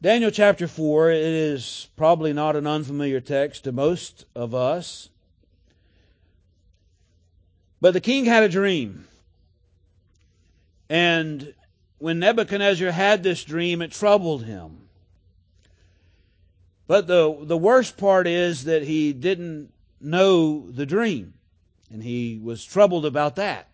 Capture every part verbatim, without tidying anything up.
Daniel chapter four, it is probably not an unfamiliar text to most of us. But the king had a dream. And when Nebuchadnezzar had this dream, it troubled him. But the, the worst part is that he didn't know the dream. And he was troubled about that.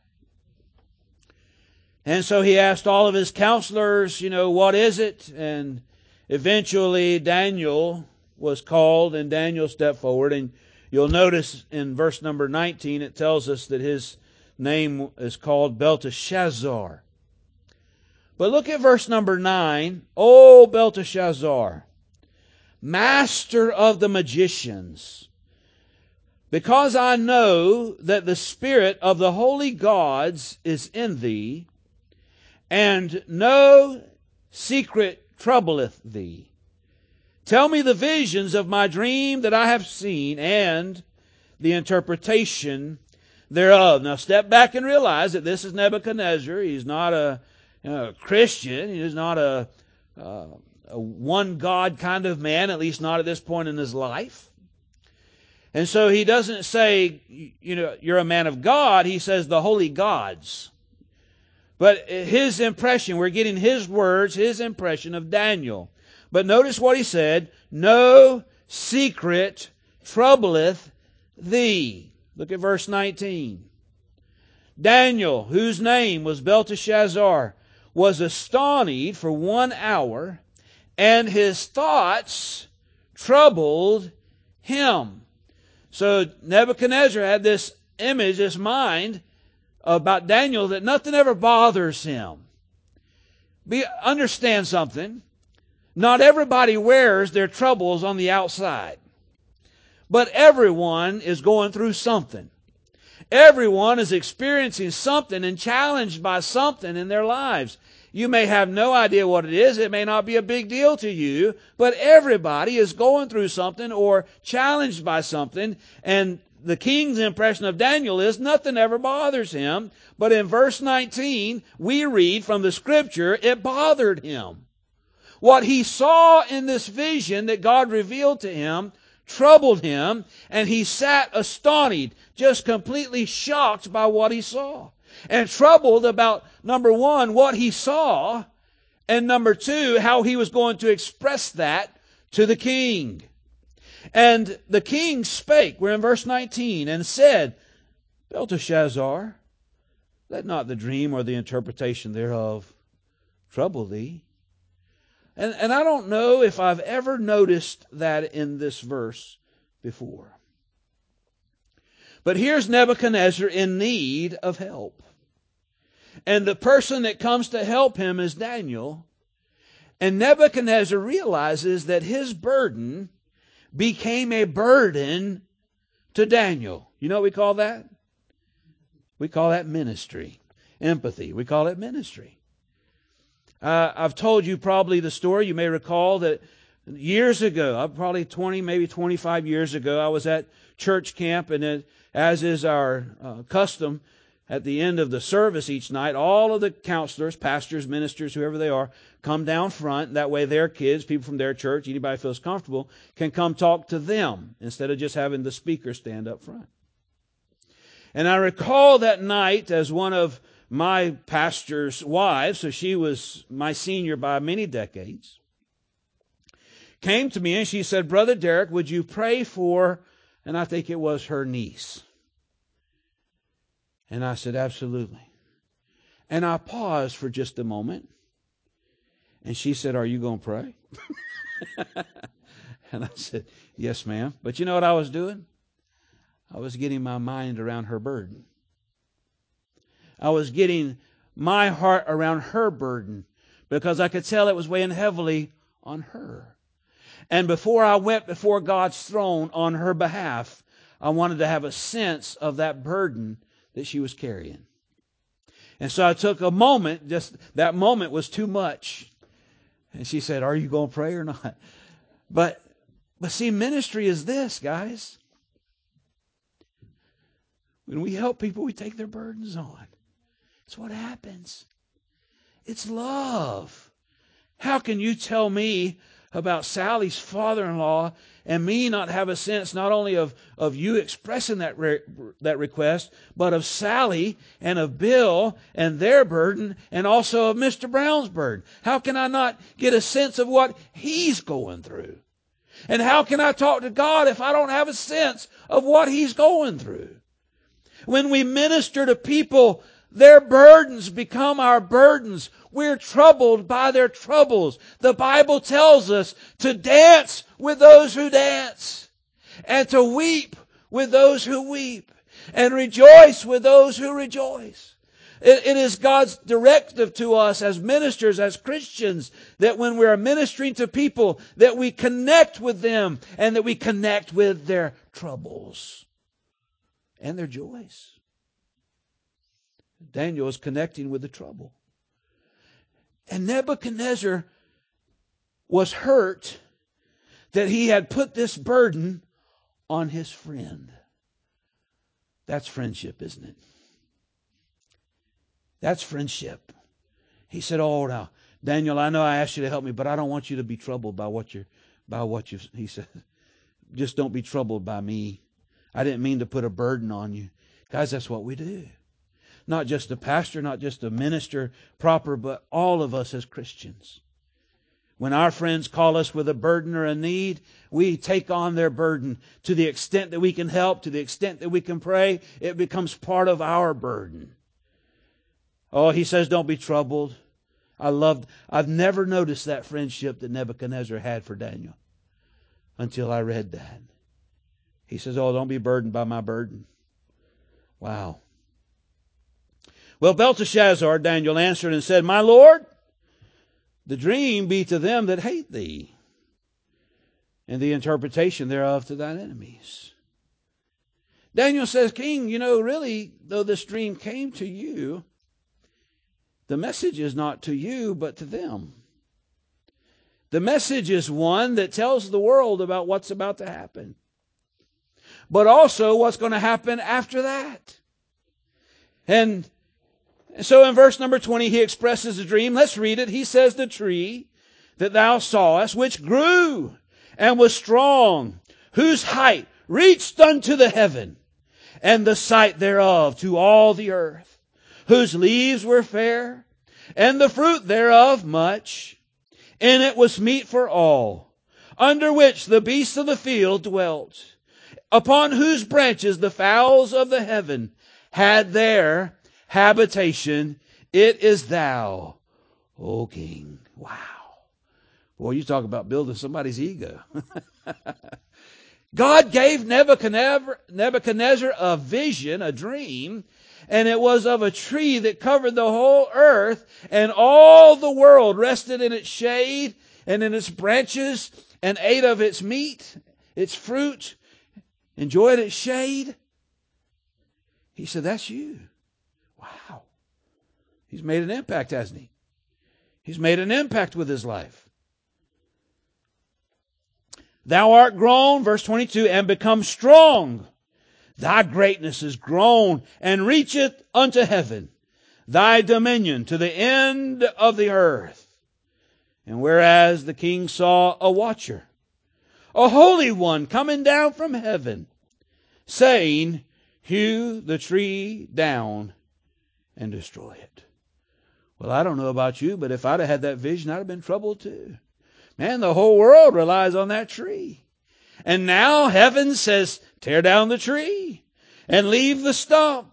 And so he asked all of his counselors, you know, what is it? And eventually Daniel was called, and Daniel stepped forward. And you'll notice in verse number nineteen, it tells us that his name is called Belteshazzar. But look at verse number nine. O Belteshazzar, master of the magicians, because I know that the spirit of the holy gods is in thee, and no secret troubleth thee. Tell me the visions of my dream that I have seen, and the interpretation thereof. Now step back and realize that this is Nebuchadnezzar. He's not a, you know, a Christian. He's not a, uh, a one God kind of man, at least not at this point in his life. And so he doesn't say, you know, you're a man of God. He says the holy gods. But his impression, we're getting his words, his impression of Daniel. But notice what he said, no secret troubleth thee. Look at verse nineteen. Daniel, whose name was Belteshazzar, was astonished for one hour, and his thoughts troubled him. So Nebuchadnezzar had this image, this mind about Daniel, that nothing ever bothers him. Be, understand something. Not everybody wears their troubles on the outside. But everyone is going through something. Everyone is experiencing something and challenged by something in their lives. You may have no idea what it is. It may not be a big deal to you, but everybody is going through something or challenged by something. And the king's impression of Daniel is nothing ever bothers him. But in verse nineteen, we read from the scripture, it bothered him. What he saw in this vision that God revealed to him troubled him, and he sat astonished, just completely shocked by what he saw. And troubled about, number one, what he saw, and number two, how he was going to express that to the king. And the king spake, we're in verse nineteen, and said, Belteshazzar, let not the dream or the interpretation thereof trouble thee. And, and I don't know if I've ever noticed that in this verse before. But here's Nebuchadnezzar in need of help. And the person that comes to help him is Daniel. And Nebuchadnezzar realizes that his burden became a burden to Daniel. You know what we call that? We call that ministry. Empathy. We call it ministry. Uh, I've told you probably the story. You may recall that years ago, probably twenty, maybe twenty-five years ago, I was at church camp, and it, as is our uh, custom, at the end of the service each night, all of the counselors, pastors, ministers, whoever they are, come down front. That way their kids, people from their church, anybody who feels comfortable, can come talk to them instead of just having the speaker stand up front. And I recall that night as one of my pastor's wives, so she was my senior by many decades, came to me and she said, Brother Derek, would you pray for, and I think it was her niece. And I said, absolutely. And I paused for just a moment. And she said, are you going to pray? And I said, yes, ma'am. But you know what I was doing? I was getting my mind around her burden. I was getting my heart around her burden because I could tell it was weighing heavily on her. And before I went before God's throne on her behalf, I wanted to have a sense of that burden that she was carrying. And so I took a moment, just that moment was too much. And she said, are you going to pray or not? But, but see, ministry is this, guys. When we help people, we take their burdens on. It's what happens. It's love. How can you tell me about Sally's father-in-law and me not have a sense not only of, of you expressing that re- that request, but of Sally and of Bill and their burden and also of Mister Brown's burden? How can I not get a sense of what he's going through? And how can I talk to God if I don't have a sense of what he's going through? When we minister to people, their burdens become our burdens. We're troubled by their troubles. The Bible tells us to dance with those who dance, and to weep with those who weep, and rejoice with those who rejoice. It, it is God's directive to us as ministers, as Christians, that when we are ministering to people, that we connect with them and that we connect with their troubles and their joys. Daniel is connecting with the trouble. And Nebuchadnezzar was hurt that he had put this burden on his friend. That's friendship, isn't it? That's friendship. He said, "Oh, now, Daniel, I know I asked you to help me, but I don't want you to be troubled by what you're, by what you." He said, "Just don't be troubled by me. I didn't mean to put a burden on you." Guys, that's what we do. Not just a pastor, not just a minister proper, but all of us as Christians. When our friends call us with a burden or a need, we take on their burden. To the extent that we can help, to the extent that we can pray, it becomes part of our burden. Oh, he says, don't be troubled. I loved, I've never noticed that friendship that Nebuchadnezzar had for Daniel until I read that. He says, oh, don't be burdened by my burden. Wow. Well, Belteshazzar, Daniel answered and said, "My Lord, the dream be to them that hate thee, and the interpretation thereof to thine enemies." Daniel says, "King, you know, really, though this dream came to you, the message is not to you, but to them. The message is one that tells the world about what's about to happen, but also what's going to happen after that." And so in verse number twenty, he expresses a dream. Let's read it. He says, "The tree that thou sawest, which grew and was strong, whose height reached unto the heaven, and the sight thereof to all the earth, whose leaves were fair, and the fruit thereof much, and it was meat for all, under which the beasts of the field dwelt, upon whose branches the fowls of the heaven had their habitation. It is thou, O King." Wow. Boy, you talk about building somebody's ego. God gave Nebuchadnezzar, Nebuchadnezzar a vision, a dream, and it was of a tree that covered the whole earth, and all the world rested in its shade and in its branches, and ate of its meat, its fruit, enjoyed its shade. He said, that's you. Wow. He's made an impact, hasn't he? He's made an impact with his life. "Thou art grown," verse twenty-two, "and become strong. Thy greatness is grown and reacheth unto heaven. Thy dominion to the end of the earth. And whereas the king saw a watcher, a holy one coming down from heaven, saying, Hew the tree down and destroy it." Well, I don't know about you, but if I'd have had that vision, I'd have been troubled too. Man, the whole world relies on that tree. And now heaven says, tear down the tree and leave the stump.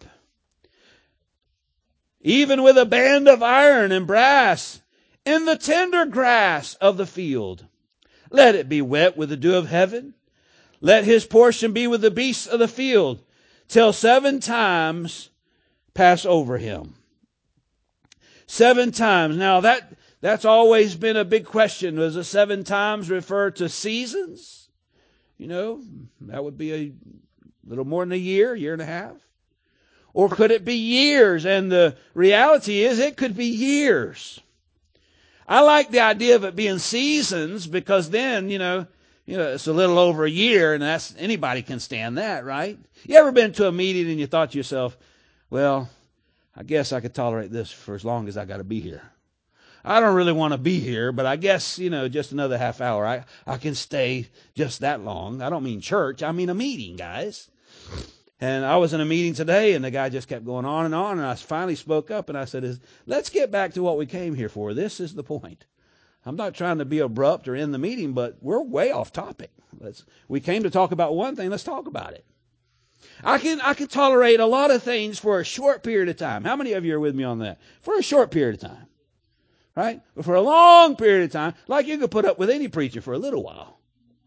Even with a band of iron and brass in the tender grass of the field. Let it be wet with the dew of heaven. Let his portion be with the beasts of the field, till seven times pass over him. Seven times. Now that that's always been a big question. Does the seven times refer to seasons? You know, that would be a little more than a year, year and a half. Or could it be years? And the reality is it could be years. I like the idea of it being seasons because then, you know, you know, it's a little over a year and that's anybody can stand that, right? You ever been to a meeting and you thought to yourself, well, I guess I could tolerate this for as long as I got to be here. I don't really want to be here, but I guess, you know, just another half hour. I, I can stay just that long. I don't mean church. I mean a meeting, guys. And I was in a meeting today, and the guy just kept going on and on, and I finally spoke up, and I said, let's get back to what we came here for. This is the point. I'm not trying to be abrupt or end the meeting, but we're way off topic. Let's, we came to talk about one thing. Let's talk about it. I can I can tolerate a lot of things for a short period of time. How many of you are with me on that? For a short period of time. Right? But for a long period of time, like you could put up with any preacher for a little while.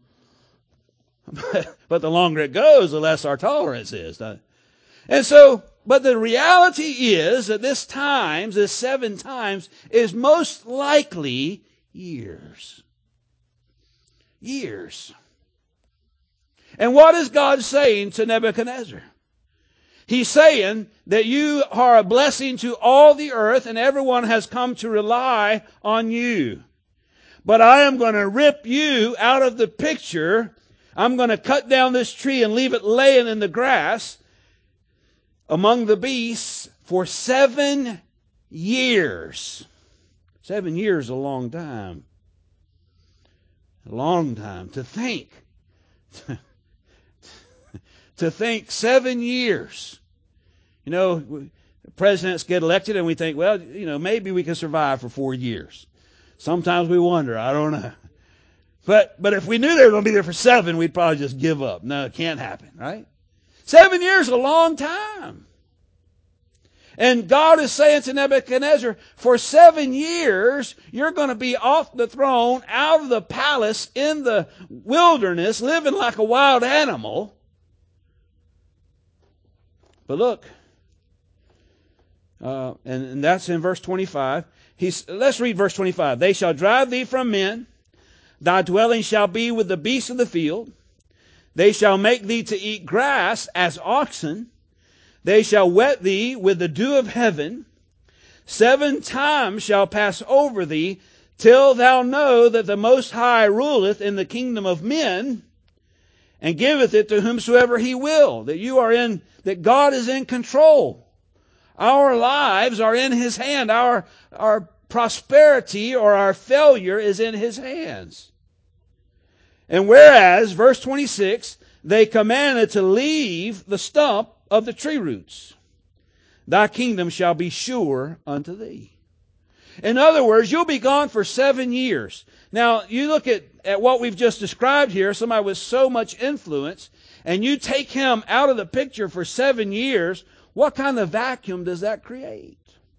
But the longer it goes, the less our tolerance is. And so, but the reality is that this times, this seven times, is most likely years. Years. And what is God saying to Nebuchadnezzar? He's saying that you are a blessing to all the earth and everyone has come to rely on you. But I am going to rip you out of the picture. I'm going to cut down this tree and leave it laying in the grass among the beasts for seven years. Seven years is a long time. A long time to think. To think seven years. You know, presidents get elected and we think, well, you know, maybe we can survive for four years. Sometimes we wonder, I don't know. But but if we knew they were going to be there for seven, we'd probably just give up. No, it can't happen, right? Seven years is a long time. And God is saying to Nebuchadnezzar, for seven years, you're going to be off the throne, out of the palace, in the wilderness, living like a wild animal. But look, uh, and, and that's in verse twenty-five. He's, let's read verse twenty-five. They shall drive thee from men. Thy dwelling shall be with the beasts of the field. They shall make thee to eat grass as oxen. They shall wet thee with the dew of heaven. Seven times shall pass over thee, till thou know that the Most High ruleth in the kingdom of men, and giveth it to whomsoever he will. That you are in, that God is in control. Our lives are in his hand. Our, our prosperity or our failure is in his hands. And whereas, verse twenty-six, they commanded to leave the stump of the tree roots, thy kingdom shall be sure unto thee. In other words, you'll be gone for seven years. Now, you look at, at what we've just described here, somebody with so much influence, and you take him out of the picture for seven years, what kind of vacuum does that create?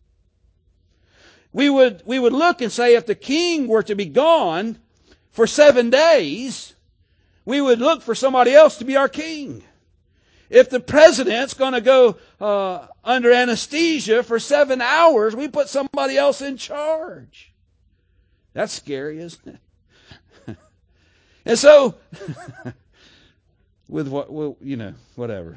We would, we would look and say if the king were to be gone for seven days, we would look for somebody else to be our king. If the president's going to go uh, under anesthesia for seven hours, we put somebody else in charge. That's scary, isn't it? And so, with what, well, you know, whatever.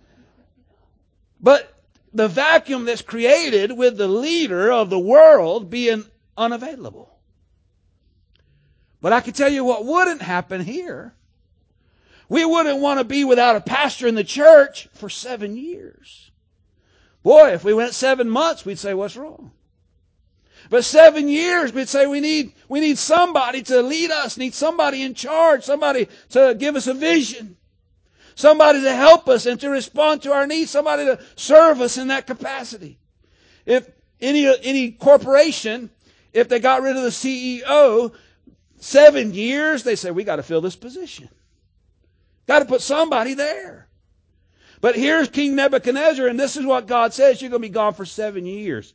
But the vacuum that's created with the leader of the world being unavailable. But I can tell you what wouldn't happen here. We wouldn't want to be without a pastor in the church for seven years. Boy, if we went seven months, we'd say, what's wrong? But seven years, we'd say we need, we need somebody to lead us, need somebody in charge, somebody to give us a vision, somebody to help us and to respond to our needs, somebody to serve us in that capacity. If any, any corporation, if they got rid of the C E O, seven years, they say, we got to fill this position. Got to put somebody there. But here's King Nebuchadnezzar, and this is what God says. You're going to be gone for seven years.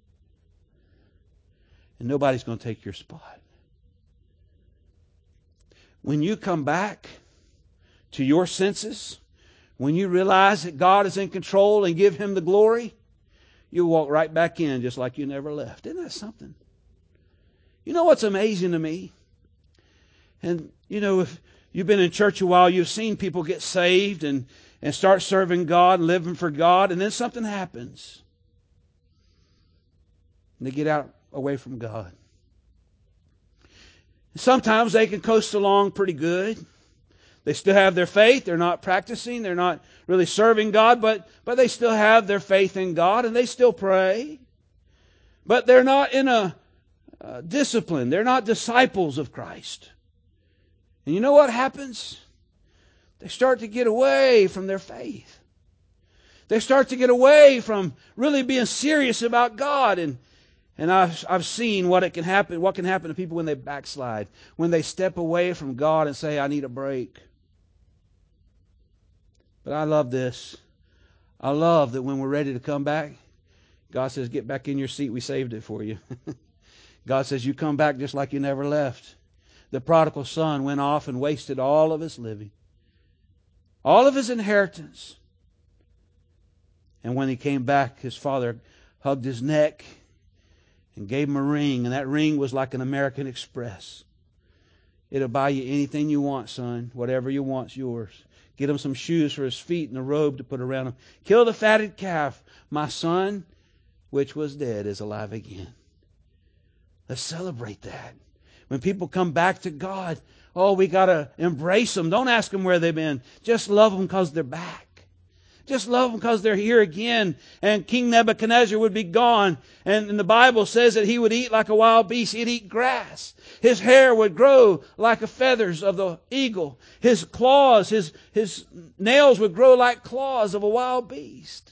And nobody's going to take your spot. When you come back to your senses, when you realize that God is in control and give him the glory, you'll walk right back in just like you never left. Isn't that something? You know what's amazing to me? And, you know, if you've been in church a while, you've seen people get saved and, and start serving God and living for God, and then something happens. And they get out away from God. Sometimes they can coast along pretty good. They still have their faith. They're not practicing. They're not really serving God, but, but they still have their faith in God, and they still pray. But they're not in a uh, discipline. They're not disciples of Christ. And you know what happens? They start to get away from their faith. They start to get away from really being serious about God. And and I've I've seen what it can happen, what can happen to people when they backslide, when they step away from God and say, I need a break. But I love this. I love that when we're ready to come back, God says, get back in your seat. We saved it for you. God says, you come back just like you never left. The prodigal son went off and wasted all of his living, all of his inheritance. And when he came back, his father hugged his neck and gave him a ring. And that ring was like an American Express. It'll buy you anything you want, son. Whatever you want's yours. Get him some shoes for his feet and a robe to put around him. Kill the fatted calf. My son, which was dead, is alive again. Let's celebrate that. When people come back to God, oh, we got to embrace them. Don't ask them where they've been. Just love them because they're back. Just love them because they're here again. And King Nebuchadnezzar would be gone. And, and the Bible says that he would eat like a wild beast. He'd eat grass. His hair would grow like the feathers of the eagle. His claws, his, his nails would grow like claws of a wild beast.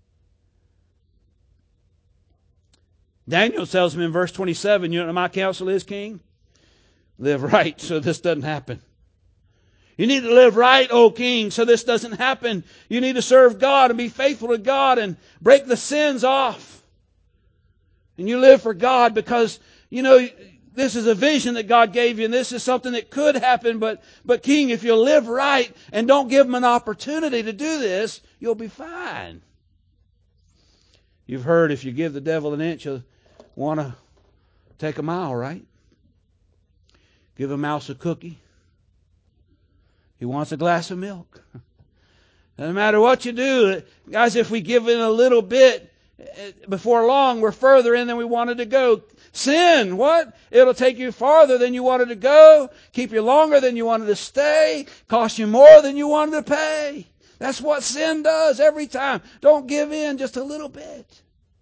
Daniel tells him in verse twenty-seven, you know what my counsel is, king? Live right so this doesn't happen. You need to live right, O king, so this doesn't happen. You need to serve God and be faithful to God and break the sins off. And you live for God because, you know, this is a vision that God gave you and this is something that could happen. But, but king, if you live right and don't give them an opportunity to do this, you'll be fine. You've heard if you give the devil an inch, he'll want to take a mile, right? Give a mouse a cookie. He wants a glass of milk. No matter what you do, guys, if we give in a little bit, before long, we're further in than we wanted to go. Sin, what? It'll take you farther than you wanted to go, keep you longer than you wanted to stay, cost you more than you wanted to pay. That's what sin does every time. Don't give in just a little bit.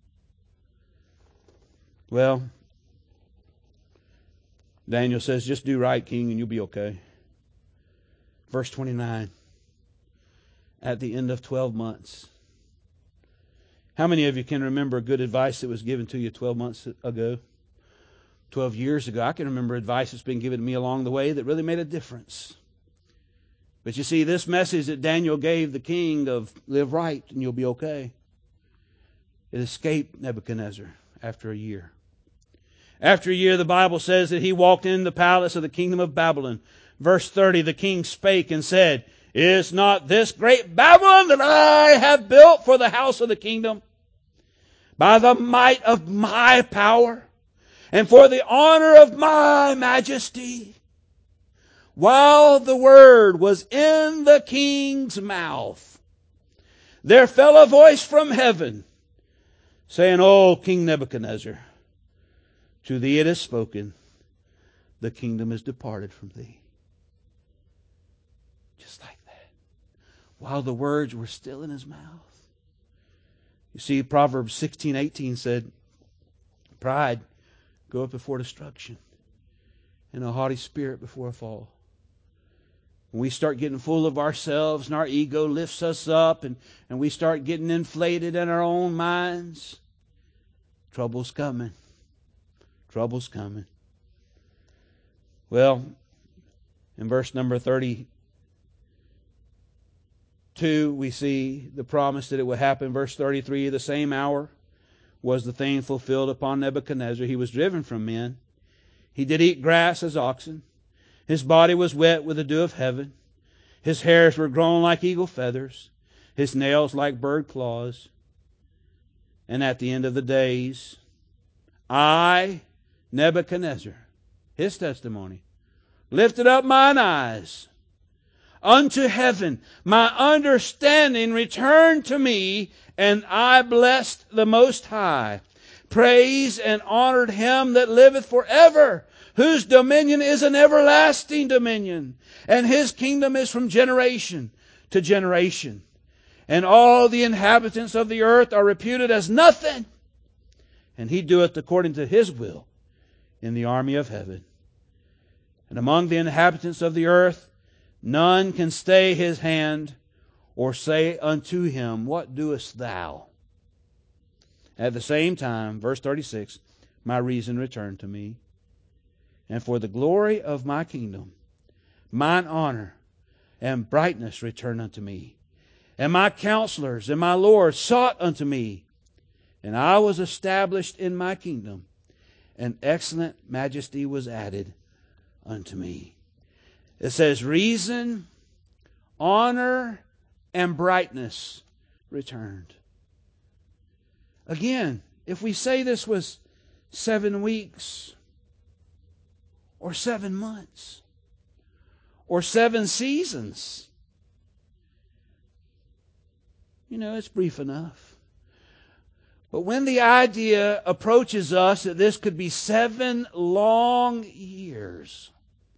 Well, Daniel says, just do right, king, and you'll be okay. Verse twenty-nine, at the end of twelve months. How many of you can remember good advice that was given to you twelve months ago? twelve years ago. I can remember advice that's been given to me along the way that really made a difference. But you see, this message that Daniel gave the king of live right and you'll be okay, it escaped Nebuchadnezzar after a year. After a year, the Bible says that he walked in the palace of the kingdom of Babylon. Verse thirty, the king spake and said, is not this great Babylon that I have built for the house of the kingdom by the might of my power and for the honor of my majesty? While the word was in the king's mouth, there fell a voice from heaven saying, O King Nebuchadnezzar, to thee it is spoken, the kingdom is departed from thee. Just like that. While the words were still in his mouth. You see, Proverbs sixteen eighteen said, pride goeth before destruction, and a haughty spirit before a fall. When we start getting full of ourselves and our ego lifts us up and, and we start getting inflated in our own minds, trouble's coming. Trouble's coming. Well, in verse number thirty-two, we see the promise that it would happen. Verse thirty-three, the same hour was the thing fulfilled upon Nebuchadnezzar. He was driven from men. He did eat grass as oxen. His body was wet with the dew of heaven. His hairs were grown like eagle feathers. His nails like bird claws. And at the end of the days, I, Nebuchadnezzar, his testimony, lifted up mine eyes unto heaven. My understanding returned to me, and I blessed the Most High. Praise and honored him that liveth forever, whose dominion is an everlasting dominion, and his kingdom is from generation to generation. And all the inhabitants of the earth are reputed as nothing, and he doeth according to his will in the army of heaven. And among the inhabitants of the earth, none can stay his hand or say unto him, What doest thou? At the same time, verse thirty-six, my reason returned to me. And for the glory of my kingdom, mine honor and brightness returned unto me. And my counselors and my lords sought unto me. And I was established in my kingdom. And excellent majesty was added unto me. It says, reason, honor, and brightness returned. Again, if we say this was seven weeks, or seven months, or seven seasons, you know, it's brief enough. But when the idea approaches us that this could be seven long years,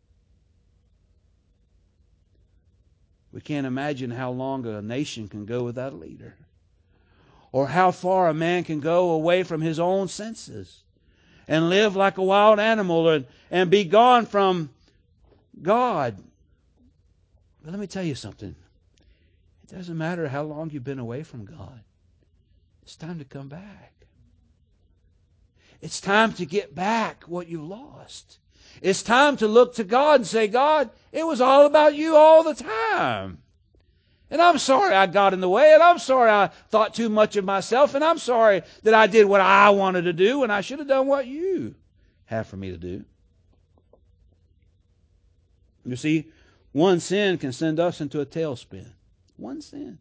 we can't imagine how long a nation can go without a leader, or how far a man can go away from his own senses and live like a wild animal and, and be gone from God. But let me tell you something. It doesn't matter how long you've been away from God. It's time to come back. It's time to get back what you lost. It's time to look to God and say, God, it was all about you all the time. And I'm sorry I got in the way, and I'm sorry I thought too much of myself, and I'm sorry that I did what I wanted to do when I should have done what you have for me to do. You see, one sin can send us into a tailspin. One sin.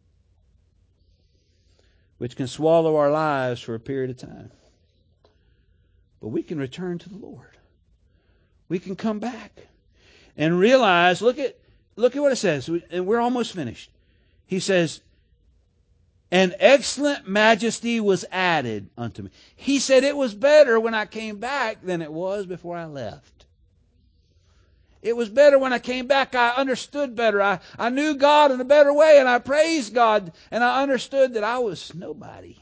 Which can swallow our lives for a period of time. But we can return to the Lord. We can come back and realize, look at, look at what it says, and we're almost finished. He says, an excellent majesty was added unto me. He said it was better when I came back than it was before I left. It was better when I came back. I understood better. I, I knew God in a better way, and I praised God, and I understood that I was nobody.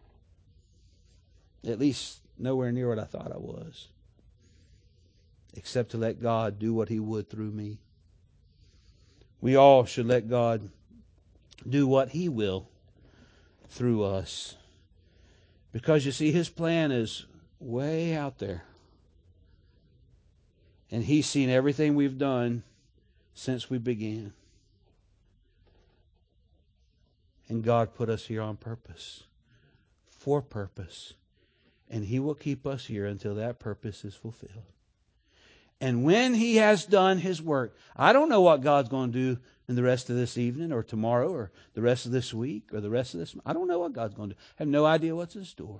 At least nowhere near what I thought I was. Except to let God do what He would through me. We all should let God do what He will through us. Because you see, His plan is way out there. And He's seen everything we've done since we began. And God put us here on purpose. For purpose. And He will keep us here until that purpose is fulfilled. And when He has done His work, I don't know what God's going to do in the rest of this evening or tomorrow or the rest of this week or the rest of this. I don't know what God's going to do. I have no idea what's in store.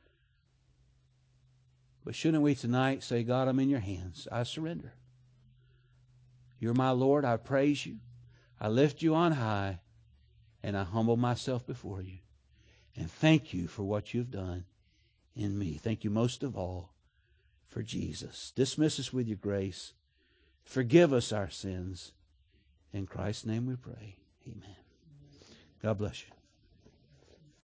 But shouldn't we tonight say, God, I'm in your hands. I surrender. You're my Lord. I praise you. I lift you on high. And I humble myself before you. And thank you for what you've done in me. Thank you most of all for Jesus. Dismiss us with your grace. Forgive us our sins. In Christ's name we pray. Amen. God bless you.